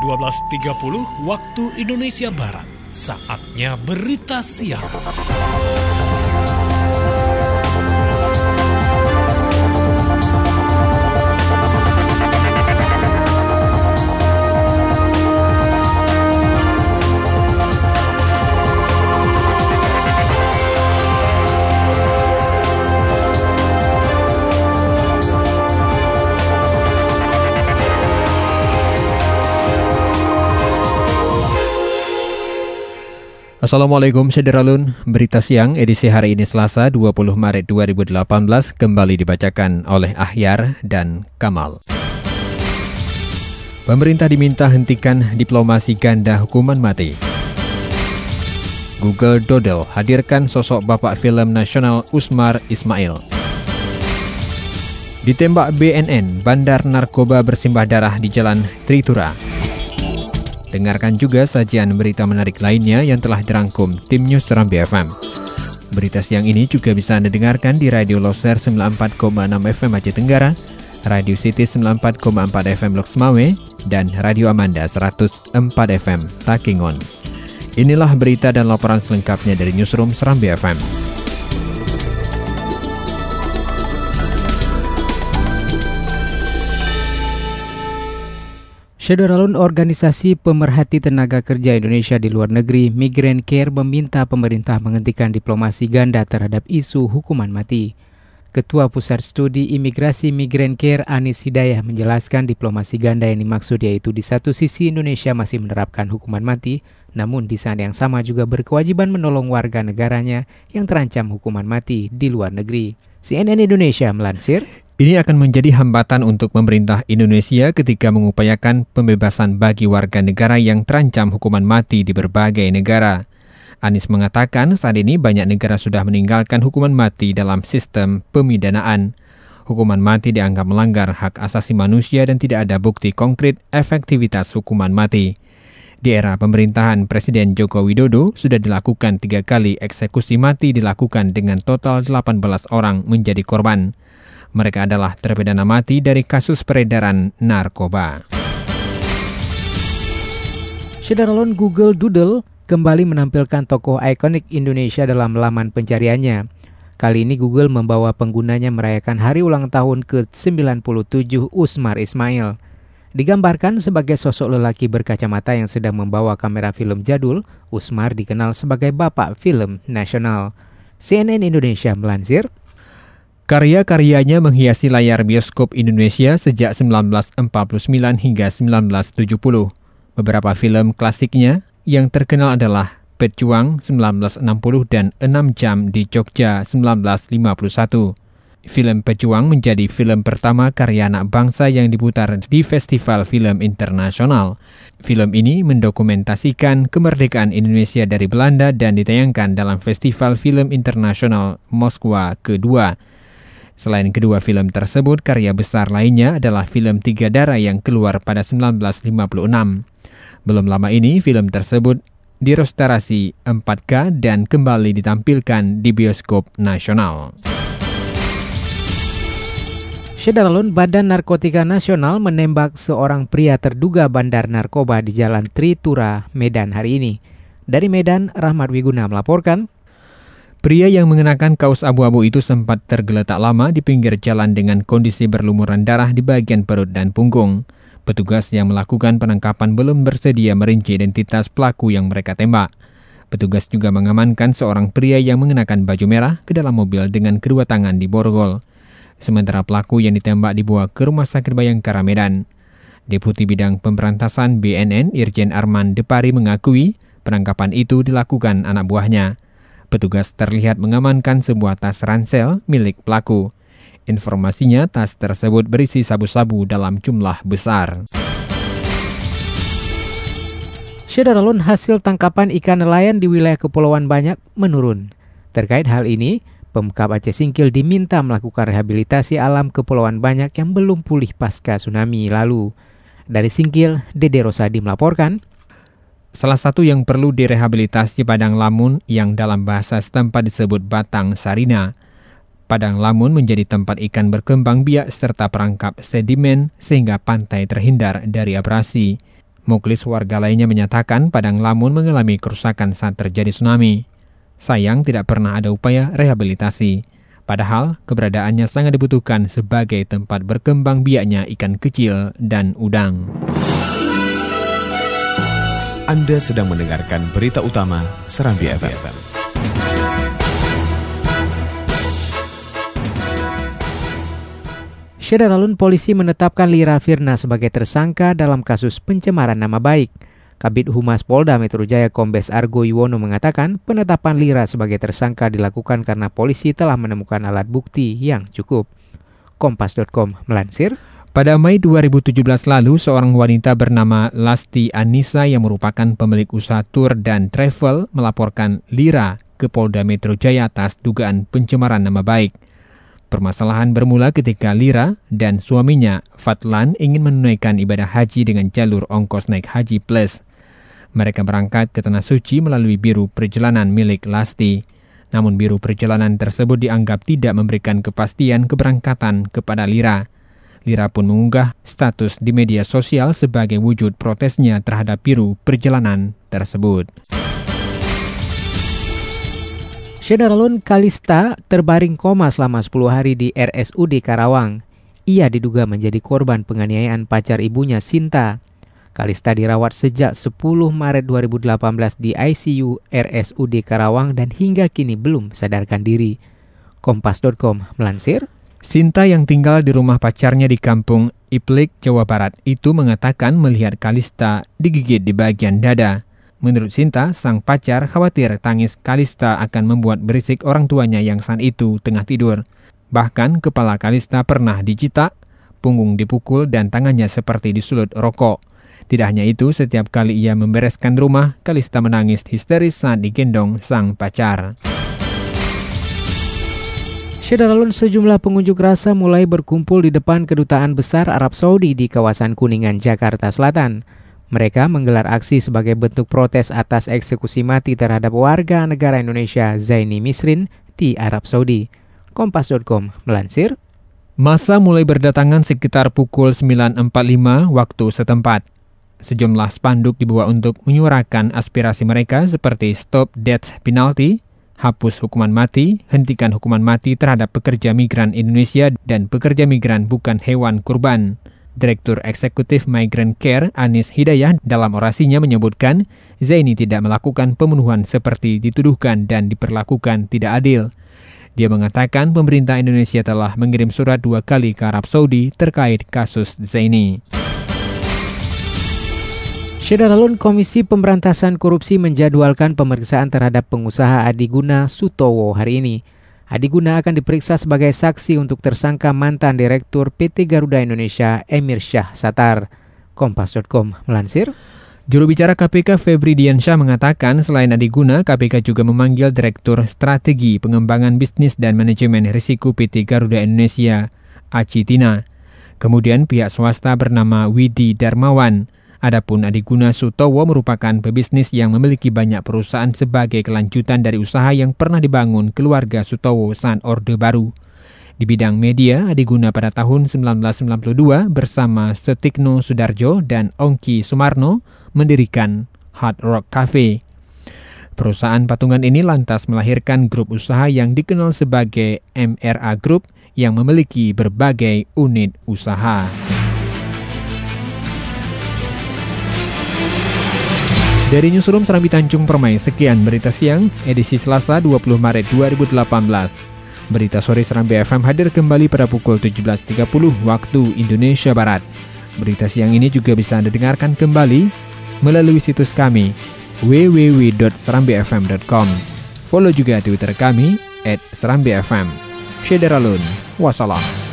12.30 waktu Indonesia Barat. Saatnya berita siang. Assalamualaikum Syederalun, berita siang edisi hari ini Selasa 20 Maret 2018 kembali dibacakan oleh Ahyar dan Kamal. Pemerintah diminta hentikan diplomasi ganda hukuman mati. Google Doodle hadirkan sosok bapak film nasional Usmar Ismail. Ditembak BNN, bandar narkoba bersimbah darah di Jalan Tritura. Dengarkan juga sajian berita menarik lainnya yang telah dirangkum tim News Serambi FM. Berita siang ini juga bisa Anda dengarkan di Radio Loser 94,6 FM Aceh Tenggara, Radio City 94,4 FM Lok Semawe, dan Radio Amanda 104 FM Takengon. Inilah berita dan laporan selengkapnya dari Newsroom Serambi FM. Syederalun, Organisasi Pemerhati Tenaga Kerja Indonesia di Luar Negeri, Migrant-Care, meminta pemerintah menghentikan diplomasi ganda terhadap isu hukuman mati. Ketua Pusat Studi Imigrasi Migrant-Care, Anis Hidayah, menjelaskan diplomasi ganda yang dimaksud yaitu di satu sisi Indonesia masih menerapkan hukuman mati, namun di saat yang sama juga berkewajiban menolong warga negaranya yang terancam hukuman mati di luar negeri. CNN Indonesia melansir, ini akan menjadi hambatan untuk pemerintah Indonesia ketika mengupayakan pembebasan bagi warga negara yang terancam hukuman mati di berbagai negara. Anis mengatakan saat ini banyak negara sudah meninggalkan hukuman mati dalam sistem pemidanaan. Hukuman mati dianggap melanggar hak asasi manusia dan tidak ada bukti konkret efektivitas hukuman mati. Di era pemerintahan Presiden Joko Widodo, sudah dilakukan 3 kali eksekusi mati dilakukan dengan total 18 orang menjadi korban. Mereka adalah terpidana mati dari kasus peredaran narkoba. Syederalun, Google Doodle kembali menampilkan tokoh ikonik Indonesia dalam laman pencariannya. Kali ini Google membawa penggunanya merayakan hari ulang tahun ke-97 Usmar Ismail. Digambarkan sebagai sosok lelaki berkacamata yang sedang membawa kamera film jadul, Usmar dikenal sebagai bapak film nasional. CNN Indonesia melansir, karya-karyanya menghiasi layar bioskop Indonesia sejak 1949 hingga 1970. Beberapa film klasiknya yang terkenal adalah Pejuang 1960 dan 6 Jam di Jogja 1951. Film Pejuang menjadi film pertama karya anak bangsa yang diputar di Festival Film Internasional. Film ini mendokumentasikan kemerdekaan Indonesia dari Belanda dan ditayangkan dalam Festival Film Internasional Moskwa kedua. Selain kedua film tersebut, karya besar lainnya adalah film Tiga Darah yang keluar pada 1956. Belum lama ini, film tersebut direstorasi 4K dan kembali ditampilkan di bioskop nasional. Syederalun, Badan Narkotika Nasional menembak seorang pria terduga bandar narkoba di Jalan Tritura, Medan hari ini. Dari Medan, Rahmat Wiguna melaporkan, pria yang mengenakan kaos abu-abu itu sempat tergeletak lama di pinggir jalan dengan kondisi berlumuran darah di bagian perut dan punggung. Petugas yang melakukan penangkapan belum bersedia merinci identitas pelaku yang mereka tembak. Petugas juga mengamankan seorang pria yang mengenakan baju merah ke dalam mobil dengan kedua tangan di borgol. Sementara pelaku yang ditembak dibawa ke Rumah Sakit Bayangkara Medan. Deputi Bidang Pemberantasan BNN Irjen Arman Depari mengakui penangkapan itu dilakukan anak buahnya. Petugas terlihat mengamankan sebuah tas ransel milik pelaku. Informasinya, tas tersebut berisi sabu-sabu dalam jumlah besar. Syederalun, hasil tangkapan ikan nelayan di wilayah Kepulauan Banyak menurun. Terkait hal ini, Pemkab Aceh Singkil diminta melakukan rehabilitasi alam Kepulauan Banyak yang belum pulih pasca tsunami lalu. Dari Singkil, Dede Rosadi melaporkan, salah satu yang perlu direhabilitasi Padang Lamun yang dalam bahasa setempat disebut Batang Sarina. Padang Lamun menjadi tempat ikan berkembang biak serta perangkap sedimen sehingga pantai terhindar dari abrasi. Muklis warga lainnya menyatakan Padang Lamun mengalami kerusakan saat terjadi tsunami. Sayang tidak pernah ada upaya rehabilitasi. Padahal keberadaannya sangat dibutuhkan sebagai tempat berkembang biaknya ikan kecil dan udang. Anda sedang mendengarkan berita utama Serambi FM. Syederalun, polisi menetapkan Lira Firna sebagai tersangka dalam kasus pencemaran nama baik. Kabid Humas Polda Metro Jaya Kombes Argo Yuwono mengatakan penetapan Lira sebagai tersangka dilakukan karena polisi telah menemukan alat bukti yang cukup. Kompas.com melansir, pada Mei 2017 lalu, seorang wanita bernama Lasti Anissa yang merupakan pemilik usaha tur dan travel melaporkan Lira ke Polda Metro Jaya atas dugaan pencemaran nama baik. Permasalahan bermula ketika Lira dan suaminya, Fatlan, ingin menunaikan ibadah haji dengan jalur ongkos naik haji plus. Mereka berangkat ke Tanah Suci melalui biro perjalanan milik Lasti. Namun biro perjalanan tersebut dianggap tidak memberikan kepastian keberangkatan kepada Lira. Lira pun mengunggah status di media sosial sebagai wujud protesnya terhadap biro perjalanan tersebut. Syederalun, Kalista terbaring koma selama 10 hari di RSUD Karawang. Ia diduga menjadi korban penganiayaan pacar ibunya, Sinta. Kalista dirawat sejak 10 Maret 2018 di ICU RSUD Karawang dan hingga kini belum sadarkan diri. Kompas.com melansir, Sinta yang tinggal di rumah pacarnya di kampung Iplik, Jawa Barat itu mengatakan melihat Kalista digigit di bagian dada. Menurut Sinta, sang pacar khawatir tangis Kalista akan membuat berisik orang tuanya yang saat itu tengah tidur. Bahkan kepala Kalista pernah dicita, punggung dipukul dan tangannya seperti disulut rokok. Tidak hanya itu, setiap kali ia membereskan rumah, Kalista menangis histeris saat digendong sang pacar. Syederalun, sejumlah pengunjuk rasa mulai berkumpul di depan Kedutaan Besar Arab Saudi di kawasan Kuningan, Jakarta Selatan. Mereka menggelar aksi sebagai bentuk protes atas eksekusi mati terhadap warga negara Indonesia Zaini Misrin di Arab Saudi. Kompas.com melansir, massa mulai berdatangan sekitar pukul 9.45 waktu setempat. Sejumlah spanduk dibawa untuk menyuarakan aspirasi mereka seperti Stop Death Penalty, hapus hukuman mati, hentikan hukuman mati terhadap pekerja migran Indonesia dan pekerja migran bukan hewan kurban. Direktur Eksekutif Migrant Care Anis Hidayah dalam orasinya menyebutkan Zaini tidak melakukan pembunuhan seperti dituduhkan dan diperlakukan tidak adil. Dia mengatakan pemerintah Indonesia telah mengirim surat 2 kali ke Arab Saudi terkait kasus Zaini. Syederalun, Komisi Pemberantasan Korupsi menjadwalkan pemeriksaan terhadap pengusaha Adiguna Sutowo hari ini. Adiguna akan diperiksa sebagai saksi untuk tersangka mantan Direktur PT Garuda Indonesia Emir Syah Satar. Kompas.com melansir, juru bicara KPK Febri Diansyah mengatakan selain Adiguna, KPK juga memanggil Direktur Strategi Pengembangan Bisnis dan Manajemen Risiko PT Garuda Indonesia, Acitina. Kemudian pihak swasta bernama Widi Darmawan. Adapun Adiguna Sutowo merupakan pebisnis yang memiliki banyak perusahaan sebagai kelanjutan dari usaha yang pernah dibangun keluarga Sutowo saat Orde Baru. Di bidang media, Adiguna pada tahun 1992 bersama Setikno Sudarjo dan Ongki Sumarno mendirikan Hard Rock Cafe. Perusahaan patungan ini lantas melahirkan grup usaha yang dikenal sebagai MRA Group yang memiliki berbagai unit usaha. Dari Newsroom Serambi Tanjung Permai, sekian berita siang, edisi Selasa 20 Maret 2018. Berita sore Serambi FM hadir kembali pada pukul 17.30 waktu Indonesia Barat. Berita siang ini juga bisa Anda dengarkan kembali melalui situs kami, www.serambifm.com. Follow juga Twitter kami, @serambifm. Syederalun, wassalam.